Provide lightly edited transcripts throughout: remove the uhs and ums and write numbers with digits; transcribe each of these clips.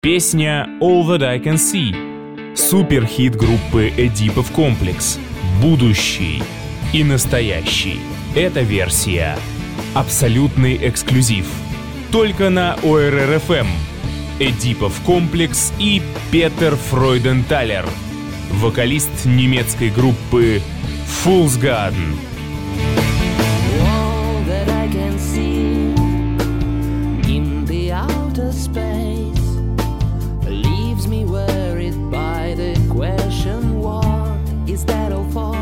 Песня All That I Can See. Суперхит группы Эдипов Комплекс. Будущий и настоящий. Эта версия абсолютный эксклюзив. Только на ORR FM. Эдипов Комплекс и Петер Фройденталер, вокалист немецкой группы Fool's Garden. All that I can see in the outer space leaves me worried by the question, what is that all for?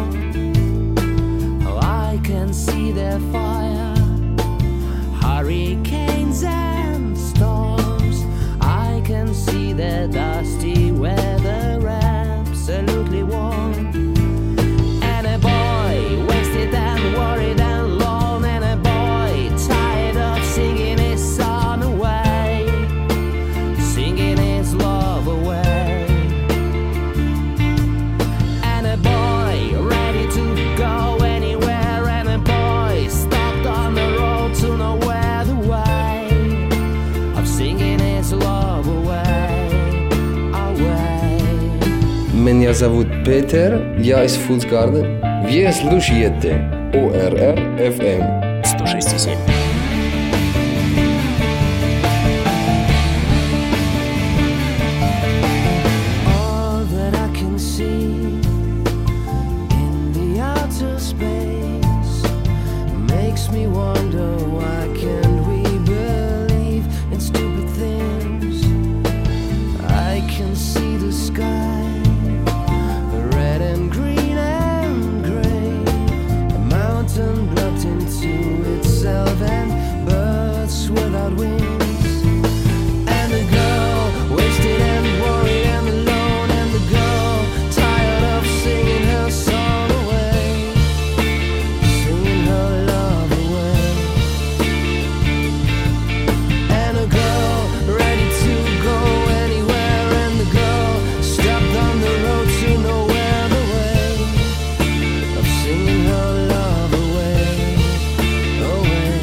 I can see their fire, hurricanes and storms. I can see their dusty weather, absolutely warm. And a boy wasted and worried and lone, and a boy tired of singing his song away, singing his love away. And a boy ready to go anywhere, and a boy stopped on the road to nowhere, the way of singing his love away, away. Меня зовут Петер, я из Fool's Garden. Вы слушаете ORR FM 106.7. All that I can see in the outer space makes me wonder, why can't we believe in stupid things? I can see the sky, red and green and gray, a mountain blocked into itself and birds without wings. And the girl wasted and worried and alone, and the girl tired of singing her song away, singing her love away. And a girl ready to go anywhere, and the girl stopped on the road to nowhere, the way of singing her love away, away.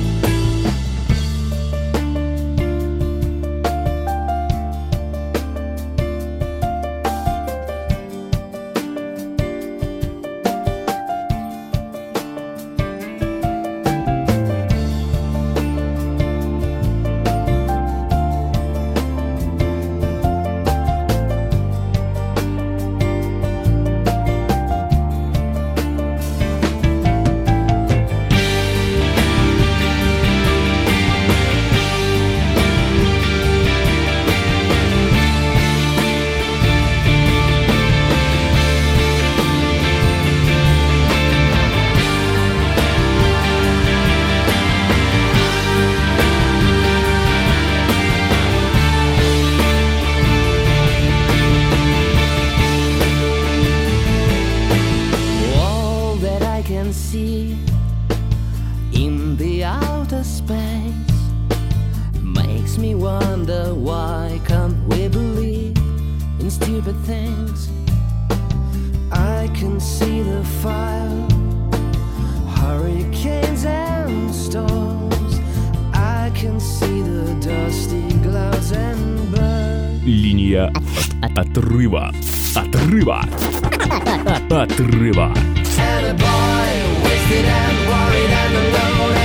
All that I can see in the outer space makes me wonder, why can't we believe in stupid things? I can see the fire, hurricanes and storms. I can see the dusty clouds and birds. Линия отрыва. Отрыва. Отрыва. And a boy wasted and worried and alone,